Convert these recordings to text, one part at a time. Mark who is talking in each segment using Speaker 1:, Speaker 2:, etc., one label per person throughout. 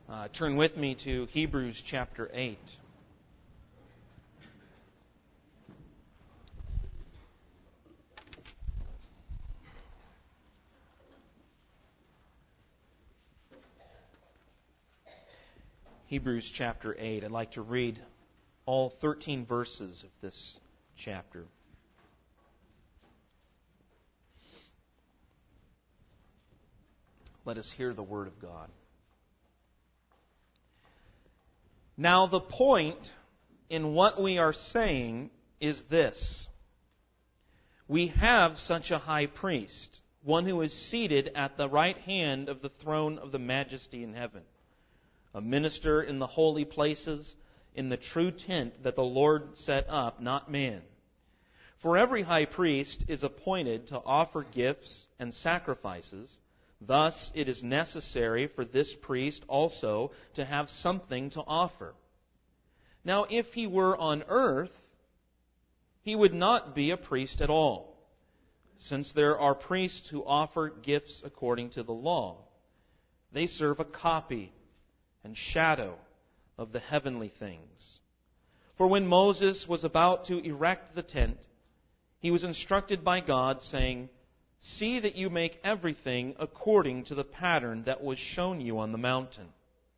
Speaker 1: Turn with me to Hebrews chapter 8. Hebrews chapter 8. I'd like to read all 13 verses of this chapter. Let us hear the Word of God. Now the point in what we are saying is this. We have such a high priest, one who is seated at the right hand of the throne of the majesty in heaven, a minister in the holy places, in the true tent that the Lord set up, not man. For every high priest is appointed to offer gifts and sacrifices. Thus it is necessary for this priest also to have something to offer. Now if he were on earth, he would not be a priest at all, since there are priests who offer gifts according to the law. They serve a copy and shadow of the heavenly things. For when Moses was about to erect the tent, he was instructed by God, saying, "See that you make everything according to the pattern that was shown you on the mountain."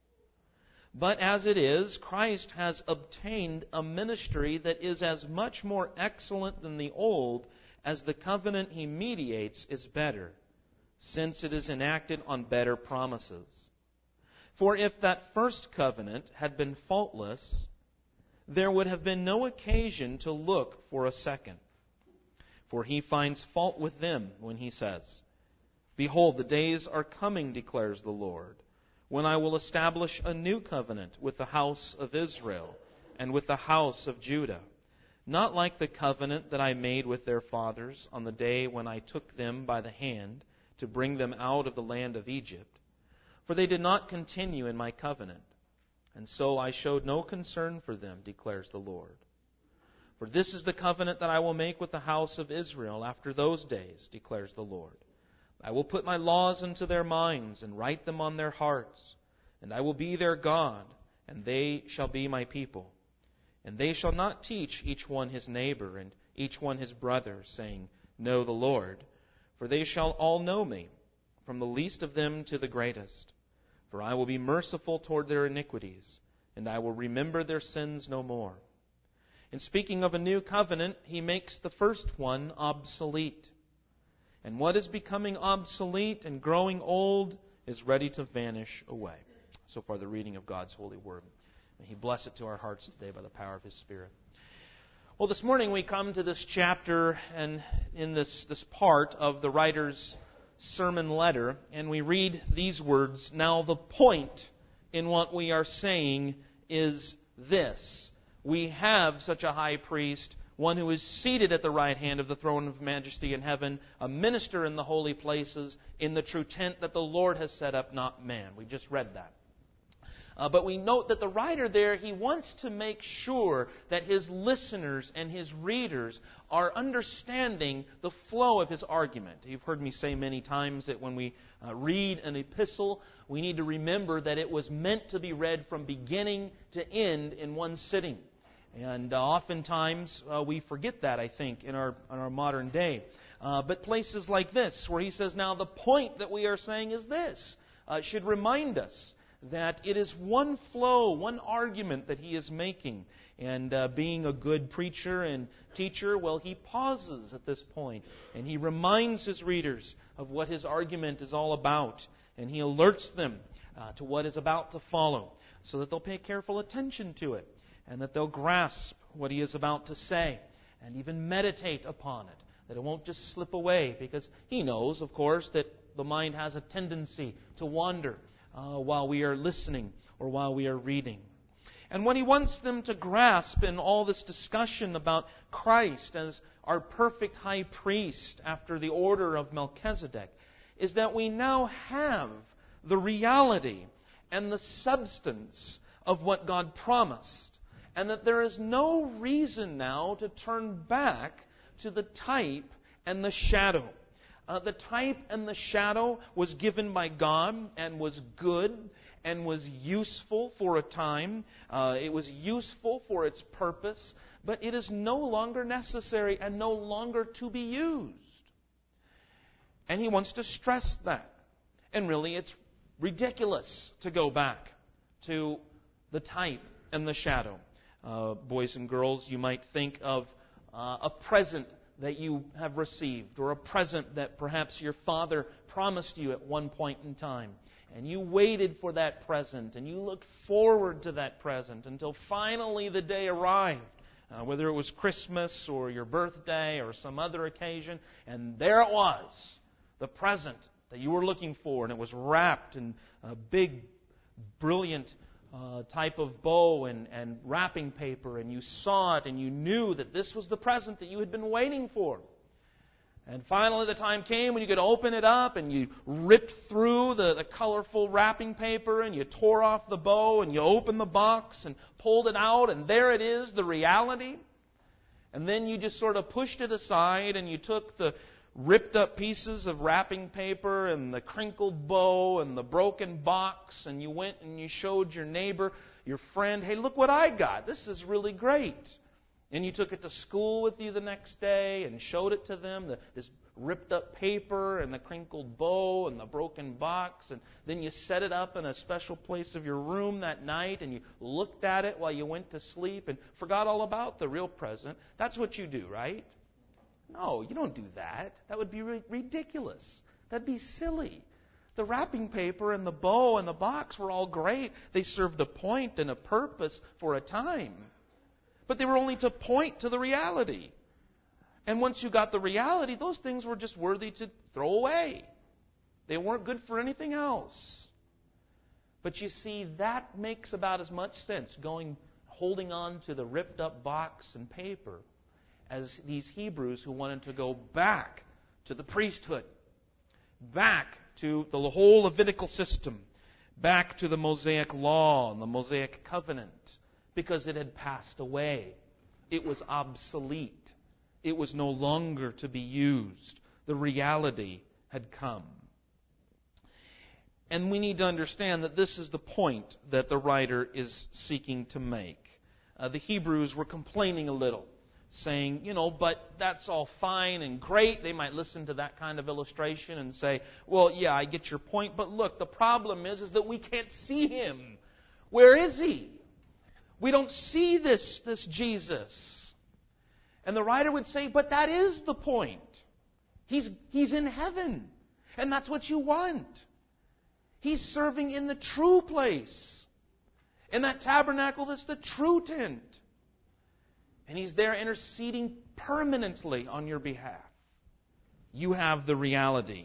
Speaker 1: But as it is, Christ has obtained a ministry that is as much more excellent than the old, as the covenant He mediates is better, since it is enacted on better promises. For if that first covenant had been faultless, there would have been no occasion to look for a second. For He finds fault with them when He says, "Behold, the days are coming, declares the Lord, when I will establish a new covenant with the house of Israel and with the house of Judah, not like the covenant that I made with their fathers on the day when I took them by the hand to bring them out of the land of Egypt. For they did not continue in my covenant, and so I showed no concern for them, declares the Lord. For this is the covenant that I will make with the house of Israel after those days, declares the Lord. I will put my laws into their minds and write them on their hearts, and I will be their God, and they shall be my people. And they shall not teach each one his neighbor and each one his brother, saying, 'Know the Lord,' for they shall all know me, from the least of them to the greatest. For I will be merciful toward their iniquities, and I will remember their sins no more." In speaking of a new covenant, He makes the first one obsolete. And what is becoming obsolete and growing old is ready to vanish away. So far, the reading of God's holy word. May He bless it to our hearts today by the power of His Spirit. Well, this morning we come to this chapter and in this part of the writer's sermon letter, and we read these words. Now the point in what we are saying is this. We have such a high priest, one who is seated at the right hand of the throne of majesty in heaven, a minister in the holy places, in the true tent that the Lord has set up, not man. We just read that. But we note that the writer there, he wants to make sure that his listeners and his readers are understanding the flow of his argument. You've heard me say many times that when we read an epistle, we need to remember that it was meant to be read from beginning to end in one sitting. And oftentimes we forget that, I think, in our modern day. But places like this, where he says, now the point that we are saying is this, should remind us that it is one flow, one argument that he is making. And being a good preacher and teacher, well, he pauses at this point, and he reminds his readers of what his argument is all about, and he alerts them to what is about to follow, so that they'll pay careful attention to it, and that they'll grasp what he is about to say, and even meditate upon it, that it won't just slip away, because he knows, of course, that the mind has a tendency to wander while we are listening or while we are reading. And what he wants them to grasp in all this discussion about Christ as our perfect high priest after the order of Melchizedek is that we now have the reality and the substance of what God promised, and that there is no reason now to turn back to the type and the shadow. The type and the shadow was given by God and was good, and was useful for a time. It was useful for its purpose, but it is no longer necessary and no longer to be used. And he wants to stress that. And really, it's ridiculous to go back to the type and the shadow. Boys and girls, you might think of a present that you have received, or a present that perhaps your father promised you at one point in time. And you waited for that present, and you looked forward to that present until finally the day arrived, whether it was Christmas or your birthday or some other occasion, and there it was, the present that you were looking for, and it was wrapped in a big, brilliant type of bow and wrapping paper, and you saw it, and you knew that this was the present that you had been waiting for. And finally the time came when you could open it up, and you ripped through the colorful wrapping paper, and you tore off the bow, and you opened the box and pulled it out, and there it is, the reality. And then you just sort of pushed it aside, and you took the ripped up pieces of wrapping paper and the crinkled bow and the broken box, and you went and you showed your neighbor, your friend, hey, look what I got. This is really great. And you took it to school with you the next day and showed it to them, this ripped up paper and the crinkled bow and the broken box. And then you set it up in a special place of your room that night, and you looked at it while you went to sleep and forgot all about the real present. That's what you do, right? No, you don't do that. That would be ridiculous. That'd be silly. The wrapping paper and the bow and the box were all great. They served a point and a purpose for a time. But they were only to point to the reality. And once you got the reality, those things were just worthy to throw away. They weren't good for anything else. But you see, that makes about as much sense, holding on to the ripped up box and paper, as these Hebrews who wanted to go back to the priesthood, back to the whole Levitical system, back to the Mosaic law and the Mosaic covenant, because it had passed away. It was obsolete. It was no longer to be used. The reality had come. And we need to understand that this is the point that the writer is seeking to make. The Hebrews were complaining a little, saying, but that's all fine and great. They might listen to that kind of illustration and say, well, yeah, I get your point, but look, the problem is that we can't see Him. Where is He? We don't see this Jesus. And the writer would say, but that is the point. He's in heaven, and that's what you want. He's serving in the true place, in that tabernacle that's the true tent. And He's there interceding permanently on your behalf. You have the reality.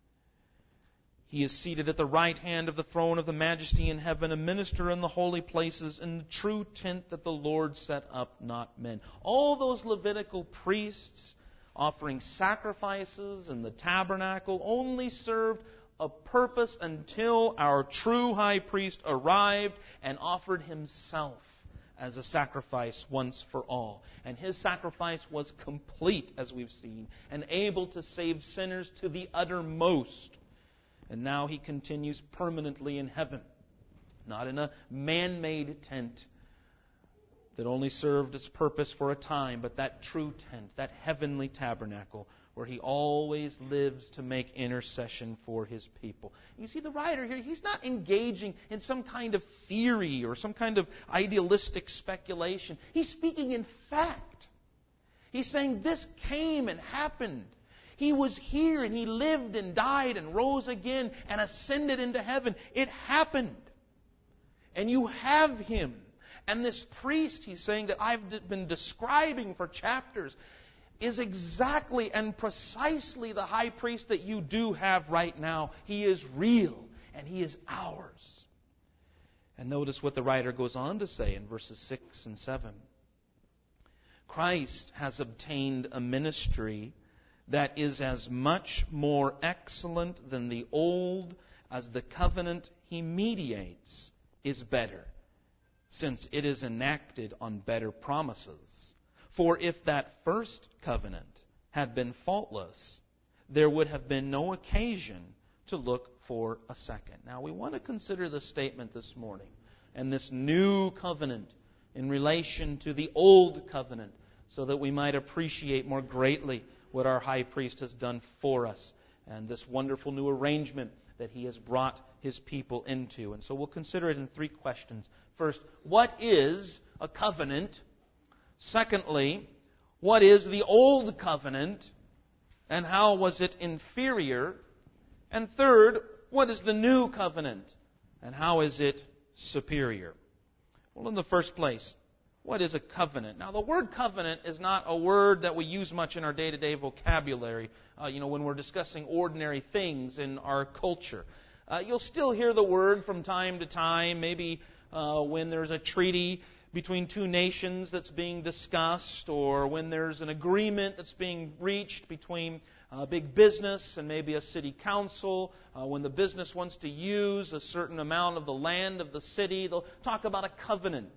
Speaker 1: He is seated at the right hand of the throne of the Majesty in heaven, a minister in the holy places, in the true tent that the Lord set up, not men. All those Levitical priests offering sacrifices in the tabernacle only served a purpose until our true high priest arrived and offered Himself as a sacrifice once for all. And His sacrifice was complete, as we've seen, and able to save sinners to the uttermost. And now He continues permanently in heaven, not in a man-made tent that only served its purpose for a time, but that true tent, that heavenly tabernacle, where He always lives to make intercession for His people. You see, the writer here, he's not engaging in some kind of theory or some kind of idealistic speculation. He's speaking in fact. He's saying this came and happened. He was here and He lived and died and rose again and ascended into heaven. It happened. And you have Him. And this priest, he's saying, that I've been describing for chapters, is exactly and precisely the high priest that you do have right now. He is real, and He is ours. And notice what the writer goes on to say in verses 6 and 7. Christ has obtained a ministry that is as much more excellent than the old as the covenant He mediates is better, since it is enacted on better promises. For if that first covenant had been faultless, there would have been no occasion to look for a second. Now, we want to consider this statement this morning and this new covenant in relation to the old covenant so that we might appreciate more greatly what our high priest has done for us and this wonderful new arrangement that he has brought his people into. And so we'll consider it in three questions. First, what is a covenant? Secondly, what is the old covenant and how was it inferior? And third, what is the new covenant and how is it superior? Well, in the first place, what is a covenant? Now, the word covenant is not a word that we use much in our day-to-day vocabulary, when we're discussing ordinary things in our culture. You'll still hear the word from time to time, maybe when there's a treaty between two nations that's being discussed, or when there's an agreement that's being reached between big business and maybe a city council. When the business wants to use a certain amount of the land of the city, they'll talk about a covenant.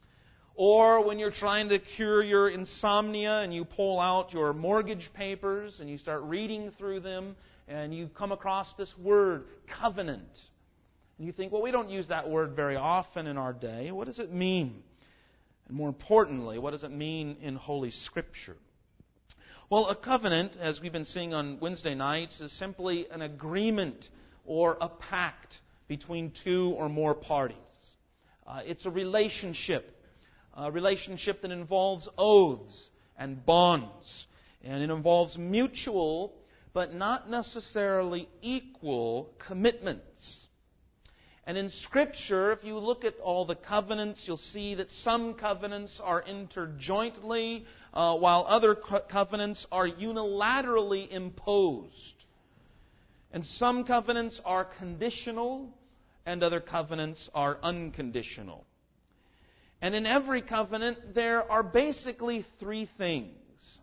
Speaker 1: Or when you're trying to cure your insomnia and you pull out your mortgage papers and you start reading through them and you come across this word, covenant. And you think, well, we don't use that word very often in our day. What does it mean? And more importantly, what does it mean in Holy Scripture? Well, a covenant, as we've been seeing on Wednesday nights, is simply an agreement or a pact between two or more parties. It's a relationship that involves oaths and bonds. And it involves mutual, but not necessarily equal, commitments. And in Scripture, if you look at all the covenants, you'll see that some covenants are entered jointly, while other covenants are unilaterally imposed. And some covenants are conditional, and other covenants are unconditional. And in every covenant, there are basically three things: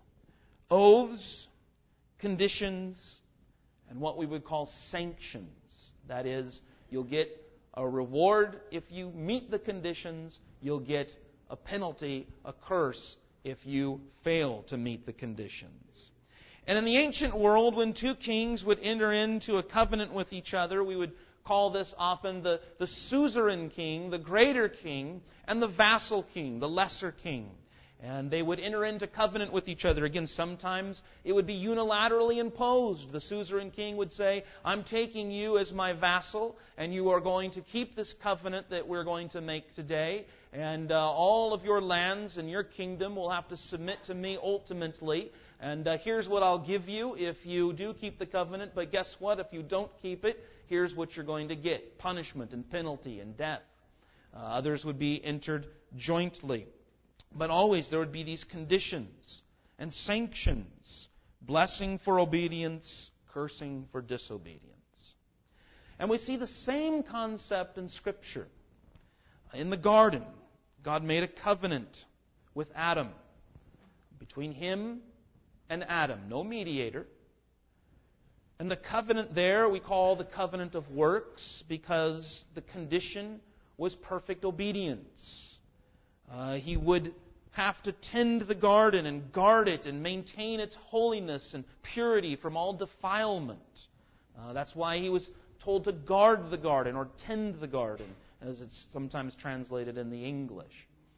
Speaker 1: oaths, conditions, and what we would call sanctions. That is, you'll get a reward if you meet the conditions. You'll get a penalty, a curse, if you fail to meet the conditions. And in the ancient world, when two kings would enter into a covenant with each other, we would call this often the suzerain king, the greater king, and the vassal king, the lesser king. And they would enter into covenant with each other. Again, sometimes it would be unilaterally imposed. The suzerain king would say, I'm taking you as my vassal, and you are going to keep this covenant that we're going to make today. And all of your lands and your kingdom will have to submit to me ultimately. And here's what I'll give you if you do keep the covenant. But guess what? If you don't keep it, here's what you're going to get: punishment and penalty and death. Others would be entered jointly. But always there would be these conditions and sanctions: blessing for obedience, cursing for disobedience. And we see the same concept in Scripture. In the garden, God made a covenant with Adam. Between him and Adam, no mediator. And the covenant there we call the covenant of works because the condition was perfect obedience. He would have to tend the garden and guard it and maintain its holiness and purity from all defilement. That's why he was told to guard the garden or tend the garden, as it's sometimes translated in the English.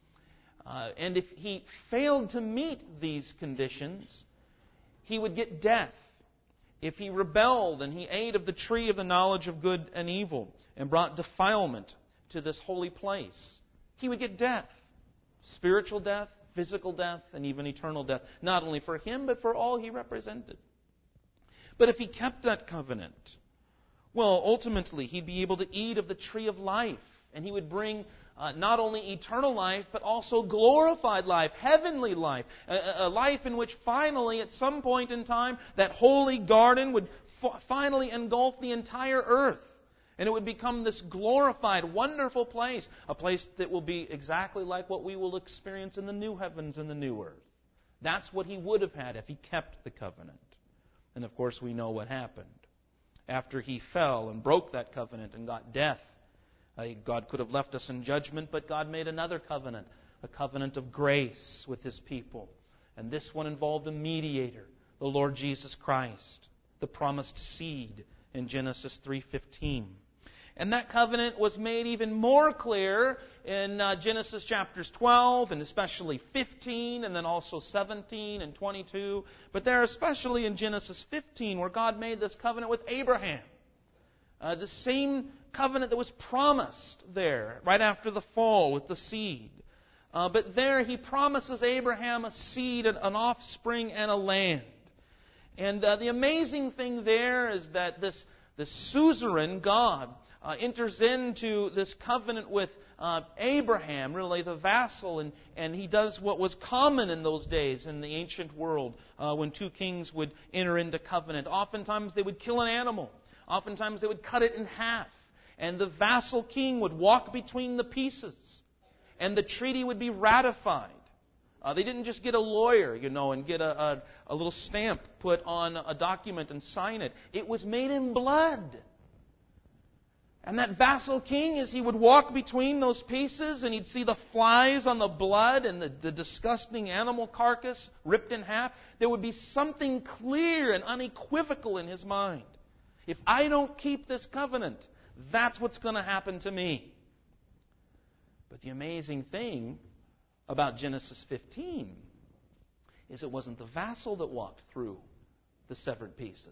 Speaker 1: And if he failed to meet these conditions, he would get death. If he rebelled and he ate of the tree of the knowledge of good and evil and brought defilement to this holy place, he would get death. Spiritual death, physical death, and even eternal death. Not only for him, but for all he represented. But if he kept that covenant, well, ultimately he'd be able to eat of the tree of life. And he would bring not only eternal life, but also glorified life, heavenly life. A life in which finally, at some point in time, that holy garden would finally engulf the entire earth. And it would become this glorified, wonderful place. A place that will be exactly like what we will experience in the new heavens and the new earth. That's what he would have had if he kept the covenant. And of course we know what happened. After he fell and broke that covenant and got death, God could have left us in judgment, but God made another covenant. A covenant of grace with His people. And this one involved a mediator, the Lord Jesus Christ, the promised seed. in Genesis 3:15. And that covenant was made even more clear in Genesis chapters 12 and especially 15 and then also 17 and 22. But there especially in Genesis 15 where God made this covenant with Abraham. The same covenant that was promised there right after the fall with the seed. But there He promises Abraham a seed, an offspring, and a land. And the amazing thing there is that this suzerain God enters into this covenant with Abraham, really the vassal, and he does what was common in those days in the ancient world when two kings would enter into covenant. Oftentimes they would kill an animal. Oftentimes they would cut it in half. And the vassal king would walk between the pieces. And the treaty would be ratified. They didn't just get a lawyer, and get a little stamp put on a document and sign it. It was made in blood. And that vassal king, as he would walk between those pieces and he'd see the flies on the blood and the disgusting animal carcass ripped in half, there would be something clear and unequivocal in his mind. If I don't keep this covenant, that's what's going to happen to me. But the amazing thing about Genesis 15 is it wasn't the vassal that walked through the severed pieces.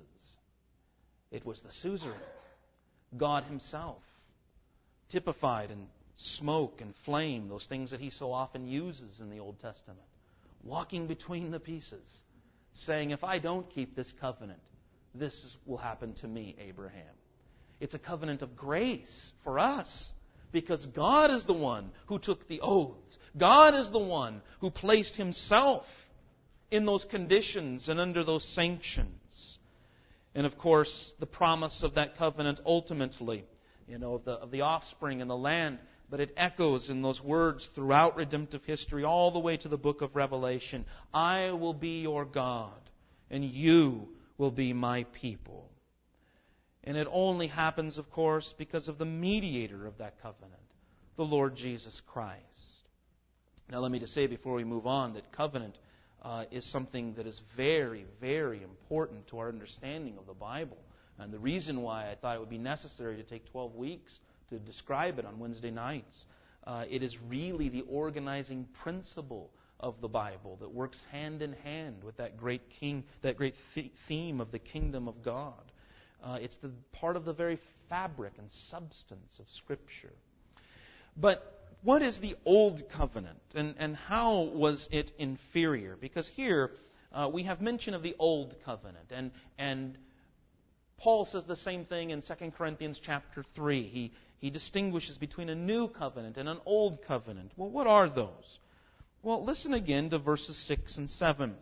Speaker 1: It was the suzerain, God Himself, typified in smoke and flame, those things that He so often uses in the Old Testament, walking between the pieces, saying, if I don't keep this covenant, this will happen to me, Abraham. It's a covenant of grace for us because God is the one who took the oaths. God is the one who placed Himself in those conditions and under those sanctions. And of course, the promise of that covenant ultimately, of the offspring and the land, but it echoes in those words throughout redemptive history all the way to the book of Revelation. I will be your God, and you will be my people. And it only happens, of course, because of the mediator of that covenant, the Lord Jesus Christ. Now, let me just say before we move on that covenant is something that is very, very important to our understanding of the Bible. And the reason why I thought it would be necessary to take 12 weeks to describe it on Wednesday nights, it is really the organizing principle of the Bible that works hand in hand with that great theme of the kingdom of God. It's the part of the very fabric and substance of Scripture. But what is the Old Covenant, and how was it inferior? Because here we have mention of the Old Covenant, and Paul says the same thing in 2 Corinthians chapter 3. He distinguishes between a new covenant and an old covenant. Well, what are those? Well, listen again to verses 6 and 7.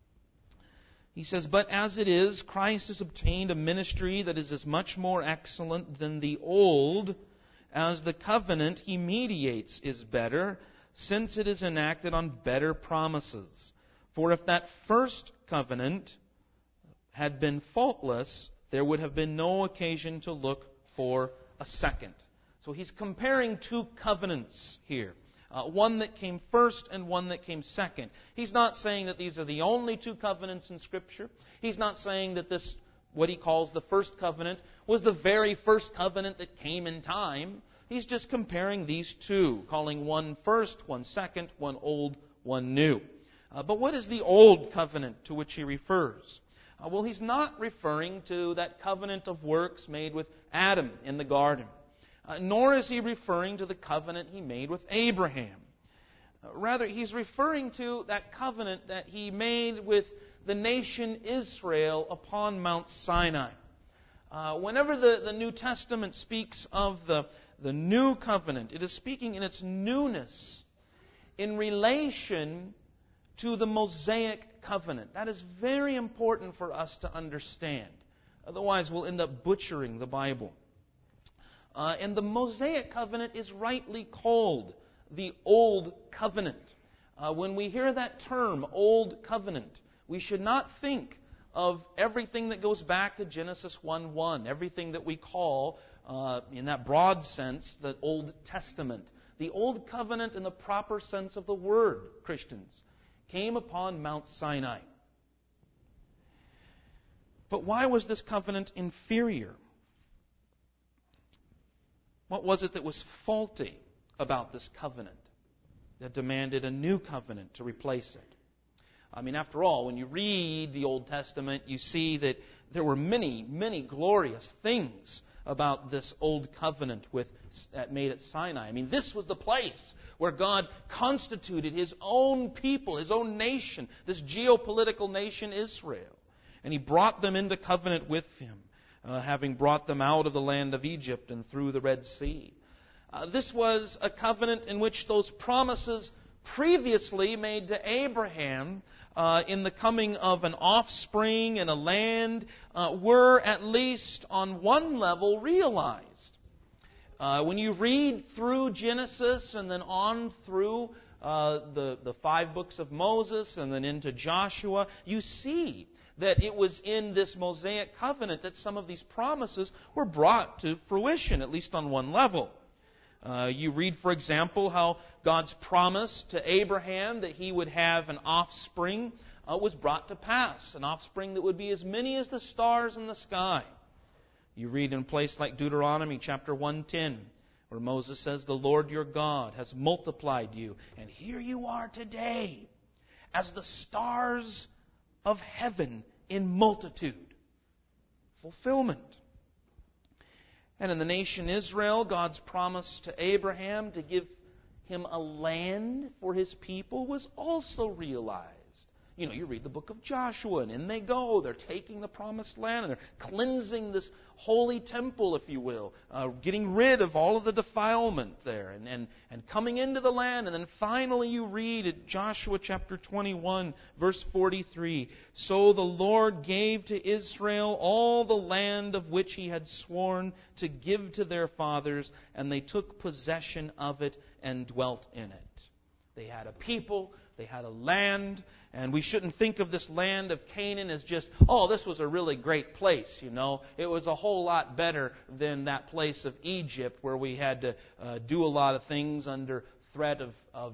Speaker 1: He says, but as it is, Christ has obtained a ministry that is as much more excellent than the old, as the covenant He mediates is better, since it is enacted on better promises. For if that first covenant had been faultless, there would have been no occasion to look for a second. So he's comparing two covenants here. One that came first and one that came second. He's not saying that these are the only two covenants in Scripture. He's not saying that this, what he calls the first covenant, was the very first covenant that came in time. He's just comparing these two, calling one first, one second, one old, one new. But what is the old covenant to which he refers? Well, he's not referring to that covenant of works made with Adam in the garden. Nor is he referring to the covenant he made with Abraham. Rather, he's referring to that covenant that he made with the nation Israel upon Mount Sinai. Whenever the New Testament speaks of the new covenant, it is speaking in its newness in relation to the Mosaic covenant. That is very important for us to understand. Otherwise, we'll end up butchering the Bible. And the Mosaic covenant is rightly called the Old Covenant. When we hear that term, Old Covenant, we should not think of everything that goes back to Genesis 1:1, everything that we call, in that broad sense, the Old Testament. The Old Covenant in the proper sense of the word, Christians, came upon Mount Sinai. But why was this covenant inferior? What was it that was faulty about this covenant that demanded a new covenant to replace it? I mean, after all, when you read the Old Testament, you see that there were many, many glorious things about this old covenant made at Sinai. I mean, this was the place where God constituted His own people, His own nation, this geopolitical nation Israel. And He brought them into covenant with Him, having brought them out of the land of Egypt and through the Red Sea. This was a covenant in which those promises previously made to Abraham in the coming of an offspring and a land were at least on one level realized. When you read through Genesis and then on through the 5 books of Moses and then into Joshua, you see that it was in this Mosaic covenant that some of these promises were brought to fruition, at least on one level. You read, for example, how God's promise to Abraham that he would have an offspring was brought to pass, an offspring that would be as many as the stars in the sky. You read in a place like Deuteronomy chapter 1:10, where Moses says, "The Lord your God has multiplied you, and here you are today, as the stars of heaven in multitude." Fulfillment. And in the nation Israel, God's promise to Abraham to give him a land for his people was also realized. You know, you read the book of Joshua, and in they go. They're taking the promised land, and they're cleansing this holy temple, if you will, getting rid of all of the defilement there, and coming into the land. And then finally you read at Joshua chapter 21, verse 43, "So the Lord gave to Israel all the land of which He had sworn to give to their fathers, and they took possession of it and dwelt in it." They had a people, they had a land, and we shouldn't think of this land of Canaan as just, oh, this was a really great place, you know. It was a whole lot better than that place of Egypt where we had to do a lot of things under threat of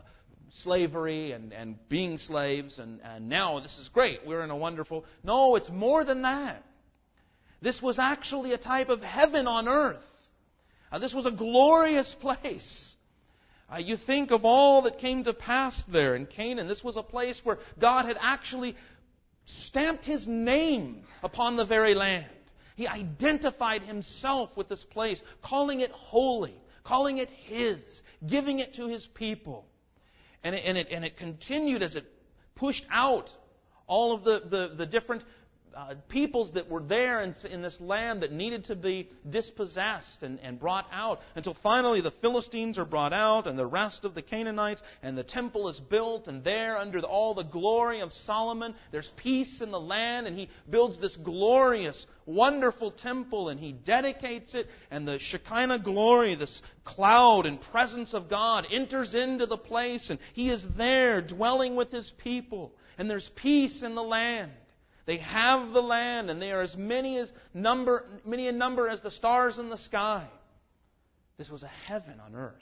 Speaker 1: slavery and being slaves, and now this is great. We're in a wonderful... No, it's more than that. This was actually a type of heaven on earth. This was a glorious place. You think of all that came to pass there in Canaan. This was a place where God had actually stamped His name upon the very land. He identified Himself with this place, calling it holy, calling it His, giving it to His people. And it continued as it pushed out all of the different peoples that were there in this land that needed to be dispossessed and brought out, until finally the Philistines are brought out and the rest of the Canaanites, and the temple is built, and there under all the glory of Solomon there's peace in the land, and he builds this glorious, wonderful temple, and he dedicates it, and the Shekinah glory, this cloud and presence of God, enters into the place, and He is there dwelling with His people, and there's peace in the land. They have the land, and they are as many in number as the stars in the sky. This was a heaven on earth.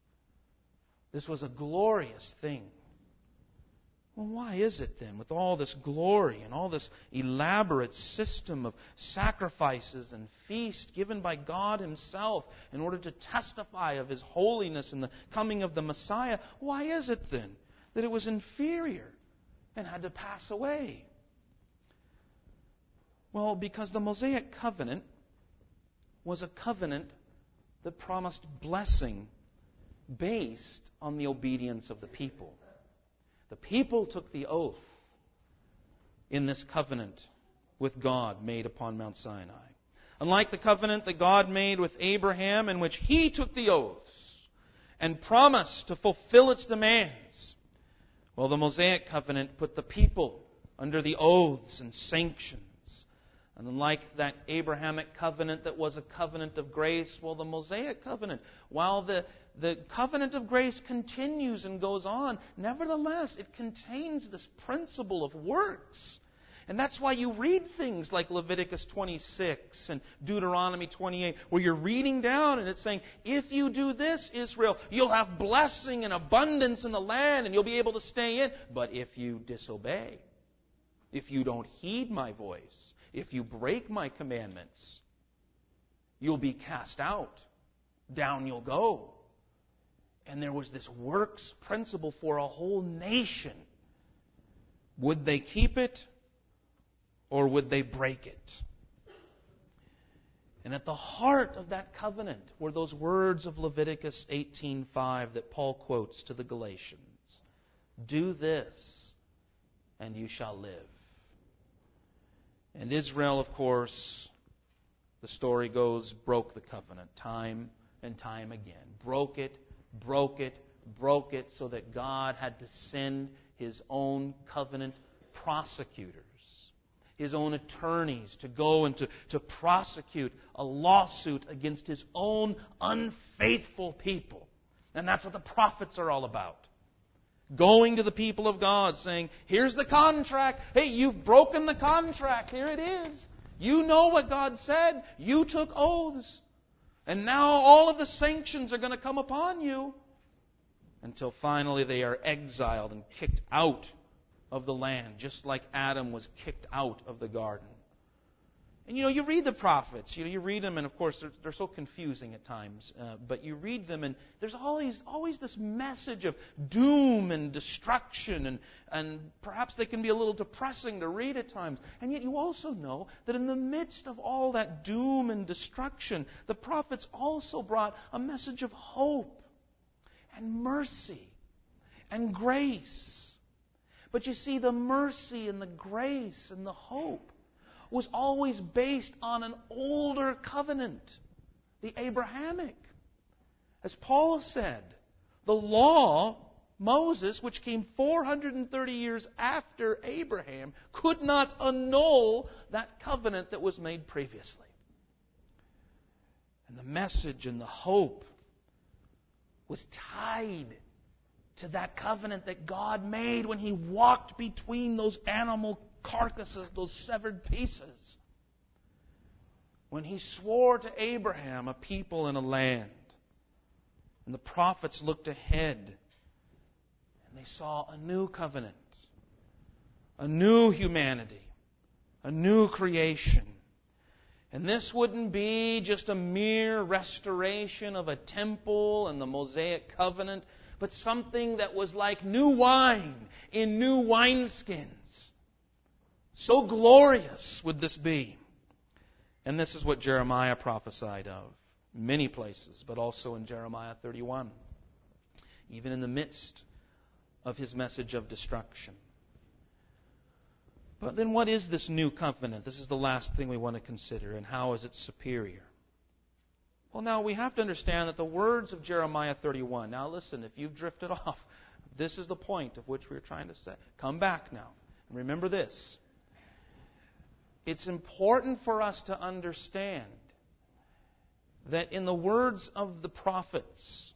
Speaker 1: This was a glorious thing. Well, why is it then, with all this glory and all this elaborate system of sacrifices and feasts given by God Himself in order to testify of His holiness and the coming of the Messiah, why is it then that it was inferior and had to pass away? Well, because the Mosaic covenant was a covenant that promised blessing based on the obedience of the people. The people took the oath in this covenant with God made upon Mount Sinai. Unlike the covenant that God made with Abraham, in which he took the oaths and promised to fulfill its demands, well, the Mosaic covenant put the people under the oaths and sanctions. And unlike that Abrahamic covenant that was a covenant of grace, well, the Mosaic covenant, while the covenant of grace continues and goes on, nevertheless, it contains this principle of works. And that's why you read things like Leviticus 26 and Deuteronomy 28, where you're reading down and it's saying, if you do this, Israel, you'll have blessing and abundance in the land and you'll be able to stay in. But if you disobey, if you don't heed my voice, if you break my commandments, you'll be cast out. down you'll go. And there was this works principle for a whole nation. Would they keep it or would they break it? And at the heart of that covenant were those words of Leviticus 18:5 that Paul quotes to the Galatians. Do this, and you shall live. And Israel, of course, the story goes, broke the covenant time and time again. Broke it, so that God had to send His own covenant prosecutors, His own attorneys, to go and to prosecute a lawsuit against His own unfaithful people. And that's what the prophets are all about. Going to the people of God saying, here's the contract. Hey, you've broken the contract. Here it is. You know what God said. You took oaths. And now all of the sanctions are going to come upon you. Until finally they are exiled and kicked out of the land, just like Adam was kicked out of the garden. And you read the prophets. You read them, and of course they're so confusing at times. But you read them, and there's always this message of doom and destruction, and perhaps they can be a little depressing to read at times. And yet you also know that in the midst of all that doom and destruction, the prophets also brought a message of hope and mercy and grace. But you see, the mercy and the grace and the hope was always based on an older covenant, the Abrahamic. As Paul said, the law, Moses, which came 430 years after Abraham, could not annul that covenant that was made previously. And the message and the hope was tied to that covenant that God made when He walked between those animal carcasses, those severed pieces. When He swore to Abraham a people and a land. And the prophets looked ahead and they saw a new covenant, a new humanity, a new creation. And this wouldn't be just a mere restoration of a temple and the Mosaic covenant, but something that was like new wine in new wineskins. So glorious would this be. And this is what Jeremiah prophesied of. Many places, but also in Jeremiah 31. Even in the midst of his message of destruction. But then what is this new covenant? This is the last thing we want to consider. And how is it superior? Well, now we have to understand that the words of Jeremiah 31. Now listen, if you've drifted off, this is the point of which we're trying to say. Come back now. And remember this. It's important for us to understand that in the words of the prophets,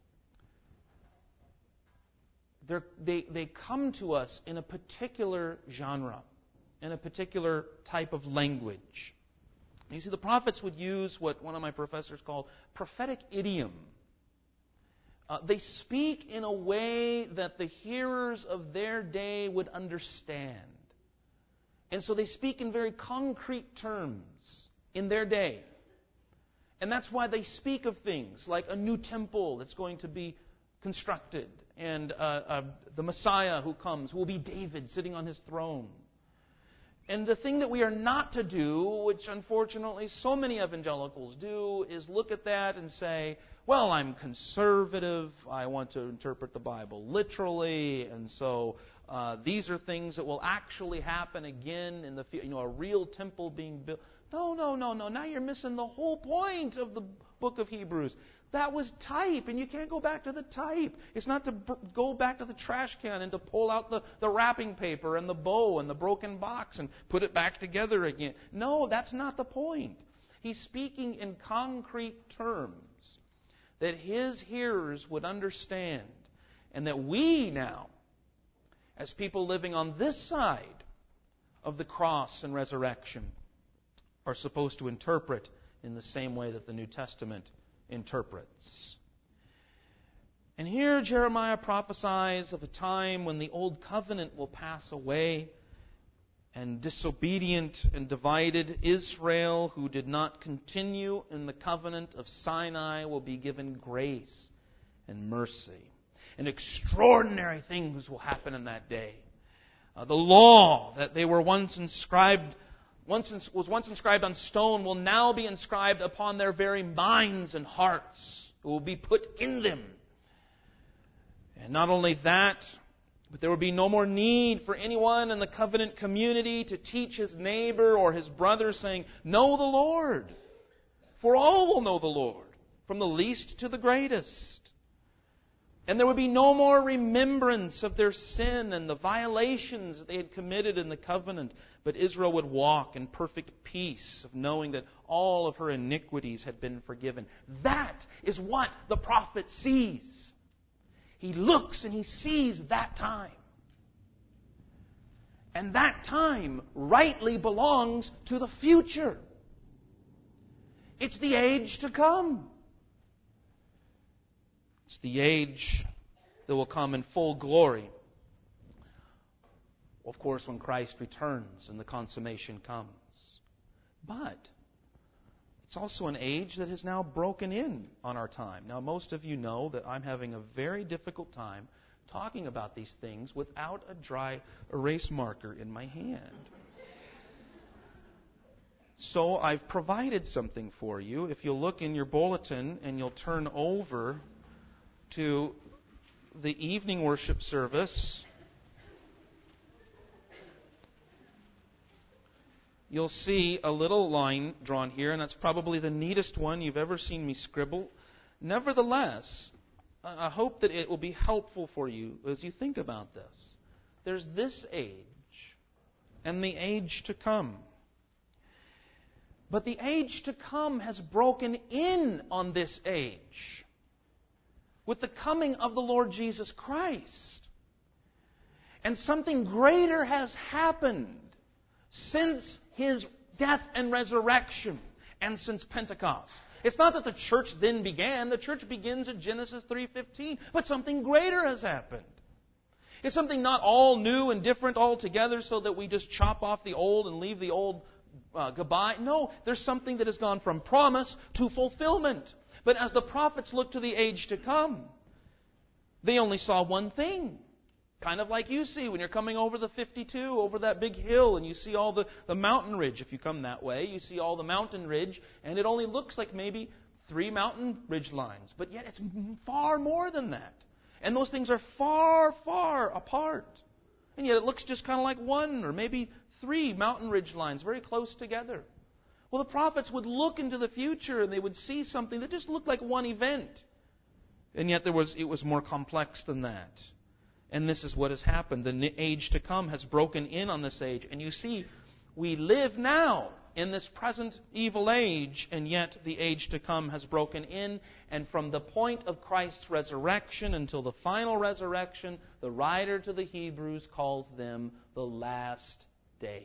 Speaker 1: they come to us in a particular genre, in a particular type of language. You see, the prophets would use what one of my professors called prophetic idiom. They speak in a way that the hearers of their day would understand. And so they speak in very concrete terms in their day. And that's why they speak of things like a new temple that's going to be constructed, and the Messiah who comes, who will be David sitting on his throne. And the thing that we are not to do, which unfortunately so many evangelicals do, is look at that and say, well, I'm conservative, I want to interpret the Bible literally, and so these are things that will actually happen again in the future, a real temple being built. No. Now you're missing the whole point of the book of Hebrews. That was type, and you can't go back to the type. It's not to go back to the trash can and to pull out the wrapping paper and the bow and the broken box and put it back together again. No, that's not the point. He's speaking in concrete terms that his hearers would understand, and that we now, as people living on this side of the cross and resurrection, are supposed to interpret in the same way that the New Testament interprets. And here Jeremiah prophesies of a time when the old covenant will pass away and disobedient and divided Israel who did not continue in the covenant of Sinai will be given grace and mercy. And extraordinary things will happen in that day. The law that they were once inscribed on stone will now be inscribed upon their very minds and hearts. It will be put in them. And not only that, but there will be no more need for anyone in the covenant community to teach his neighbor or his brother, saying, "Know the Lord." For all will know the Lord, from the least to the greatest. And there would be no more remembrance of their sin and the violations that they had committed in the covenant. But Israel would walk in perfect peace of knowing that all of her iniquities had been forgiven. That is what the prophet sees. He looks and he sees that time. And that time rightly belongs to the future. It's the age to come. It's the age that will come in full glory. Of course, when Christ returns and the consummation comes. But it's also an age that has now broken in on our time. Now, most of you know that I'm having a very difficult time talking about these things without a dry erase marker in my hand. So I've provided something for you. If you'll look in your bulletin and you'll turn over to the evening worship service, you'll see a little line drawn here, and that's probably the neatest one you've ever seen me scribble. Nevertheless, I hope that it will be helpful for you as you think about this. There's this age and the age to come. But the age to come has broken in on this age with the coming of the Lord Jesus Christ. And something greater has happened since His death and resurrection and since Pentecost. It's not that the church then began. The church begins at Genesis 3:15. But something greater has happened. It's something not all new and different altogether so that we just chop off the old and leave the old goodbye. No, there's something that has gone from promise to fulfillment. But as the prophets look to the age to come, they only saw one thing. Kind of like you see when you're coming over the 52, over that big hill, and you see all the mountain ridge. If you come that way, you see all the mountain ridge, and it only looks like maybe 3 mountain ridge lines. But yet it's far more than that. And those things are far, far apart. And yet it looks just kind of like 1 or maybe 3 mountain ridge lines very close together. Well, the prophets would look into the future and they would see something that just looked like one event. And yet it was more complex than that. And this is what has happened. The age to come has broken in on this age. And you see, we live now in this present evil age, and yet the age to come has broken in. And from the point of Christ's resurrection until the final resurrection, the writer to the Hebrews calls them the last days.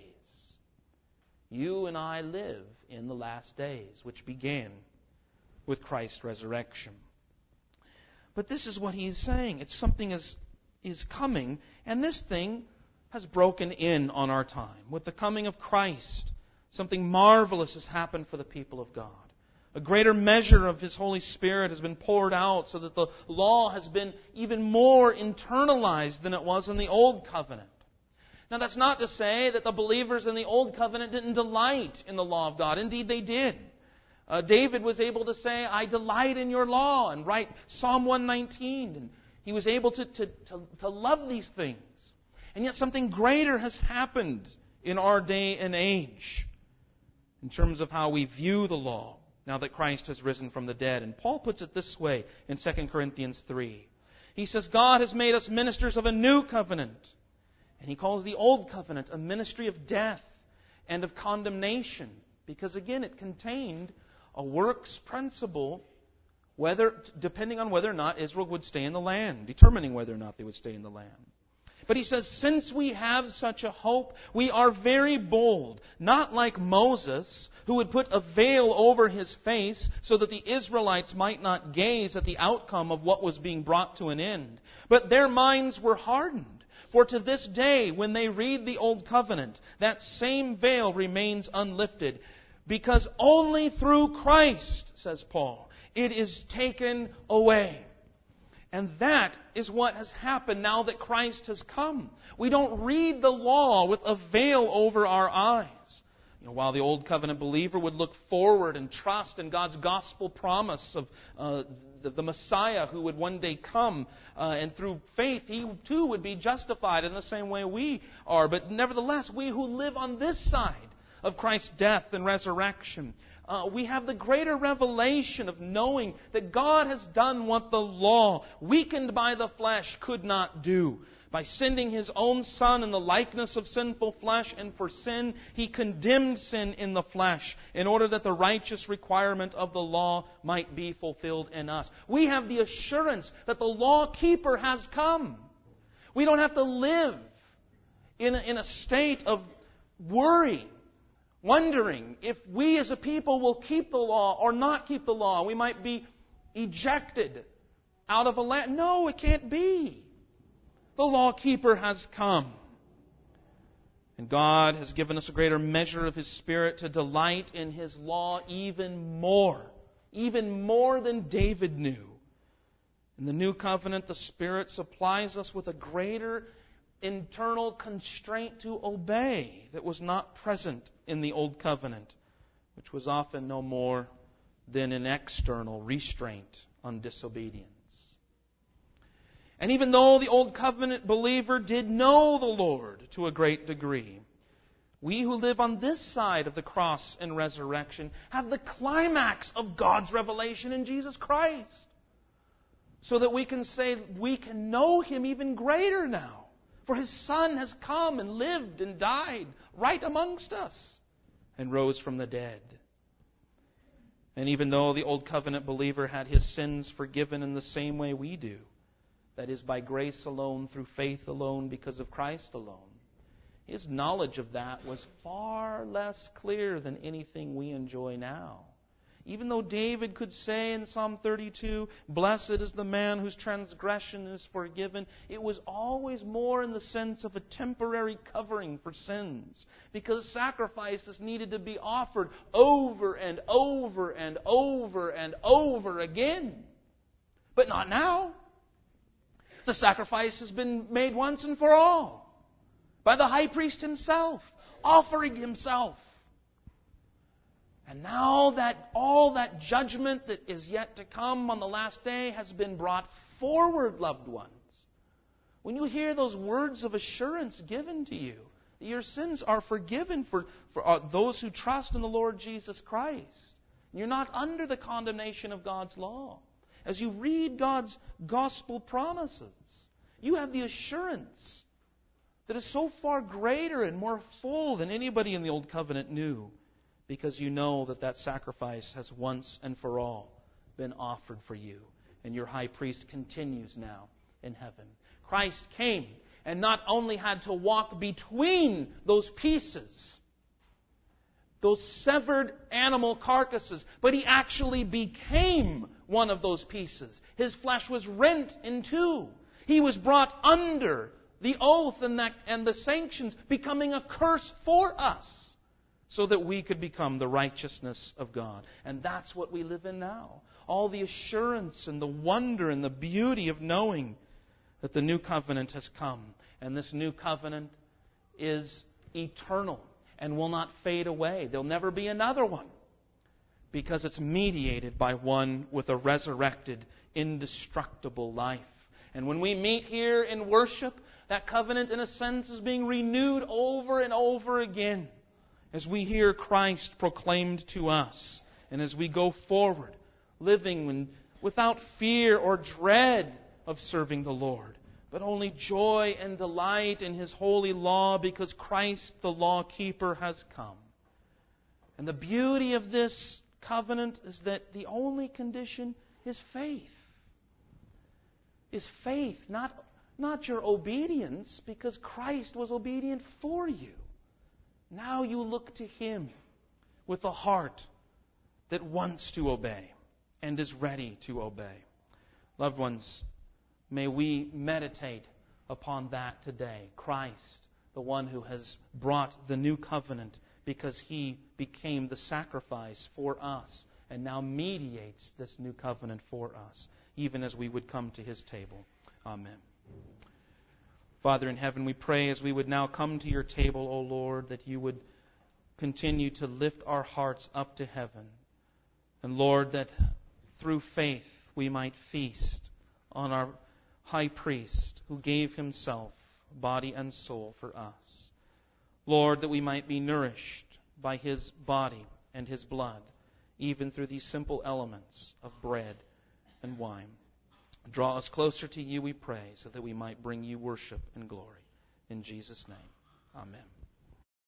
Speaker 1: You and I live in the last days, which began with Christ's resurrection. But this is what he's saying. It's something is coming, and this thing has broken in on our time. With the coming of Christ, something marvelous has happened for the people of God. A greater measure of His Holy Spirit has been poured out so that the law has been even more internalized than it was in the Old Covenant. Now, that's not to say that the believers in the Old Covenant didn't delight in the law of God. Indeed, they did. David was able to say, "I delight in your law," and write Psalm 119. And he was able to love these things. And yet something greater has happened in our day and age in terms of how we view the law now that Christ has risen from the dead. And Paul puts it this way in 2 Corinthians 3. He says, "God has made us ministers of a new covenant." And he calls the old covenant a ministry of death and of condemnation. Because again, it contained a works principle, depending on whether or not Israel would stay in the land, determining whether or not they would stay in the land. But he says, since we have such a hope, we are very bold, not like Moses, who would put a veil over his face so that the Israelites might not gaze at the outcome of what was being brought to an end. But their minds were hardened. For to this day, when they read the Old Covenant, that same veil remains unlifted, because only through Christ, says Paul, it is taken away. And that is what has happened now that Christ has come. We don't read the law with a veil over our eyes. While the Old Covenant believer would look forward and trust in God's gospel promise of the Messiah who would one day come, and through faith he too would be justified in the same way we are. But nevertheless, we who live on this side of Christ's death and resurrection, we have the greater revelation of knowing that God has done what the law, weakened by the flesh, could not do. By sending His own Son in the likeness of sinful flesh, and for sin, He condemned sin in the flesh, in order that the righteous requirement of the law might be fulfilled in us. We have the assurance that the law keeper has come. We don't have to live in a state of worry, wondering if we as a people will keep the law or not keep the law. We might be ejected out of a land. No, it can't be. The lawkeeper has come. And God has given us a greater measure of His Spirit to delight in His law even more than David knew. In the New Covenant, the Spirit supplies us with a greater internal constraint to obey that was not present in the Old Covenant, which was often no more than an external restraint on disobedience. And even though the Old Covenant believer did know the Lord to a great degree, we who live on this side of the cross and resurrection have the climax of God's revelation in Jesus Christ. So that we can say we can know Him even greater now. For His Son has come and lived and died right amongst us and rose from the dead. And even though the Old Covenant believer had his sins forgiven in the same way we do, that is, by grace alone, through faith alone, because of Christ alone, his knowledge of that was far less clear than anything we enjoy now. Even though David could say in Psalm 32, "Blessed is the man whose transgression is forgiven," it was always more in the sense of a temporary covering for sins, because sacrifices needed to be offered over and over and over and over again. But not now. The sacrifice has been made once and for all by the high priest himself, offering himself. And now that all that judgment that is yet to come on the last day has been brought forward, loved ones. When you hear those words of assurance given to you, that your sins are forgiven for those who trust in the Lord Jesus Christ, you're not under the condemnation of God's law. As you read God's gospel promises, you have the assurance that is so far greater and more full than anybody in the Old Covenant knew, because you know that that sacrifice has once and for all been offered for you, and your high priest continues now in heaven. Christ came and not only had to walk between those pieces, those severed animal carcasses, but He actually became one of those pieces. His flesh was rent in two. He was brought under the oath and the sanctions, becoming a curse for us, so that we could become the righteousness of God. And that's what we live in now. All the assurance and the wonder and the beauty of knowing that the new covenant has come. And this new covenant is eternal and will not fade away. There'll never be another one, because it's mediated by one with a resurrected, indestructible life. And when we meet here in worship, that covenant, in a sense, is being renewed over and over again as we hear Christ proclaimed to us, and as we go forward, living without fear or dread of serving the Lord, but only joy and delight in His holy law, because Christ, the law-keeper, has come. And the beauty of this covenant is that the only condition is faith. Is faith, not your obedience, because Christ was obedient for you. Now you look to Him with a heart that wants to obey and is ready to obey. Loved ones, may we meditate upon that today. Christ, the one who has brought the new covenant because He became the sacrifice for us and now mediates this new covenant for us, even as we would come to His table. Amen. Father in heaven, we pray as we would now come to Your table, O Lord, that You would continue to lift our hearts up to heaven. And Lord, that through faith we might feast on our high priest who gave Himself, body and soul, for us. Lord, that we might be nourished by His body and His blood, even through these simple elements of bread and wine. Draw us closer to You, we pray, so that we might bring You worship and glory. In Jesus' name, amen.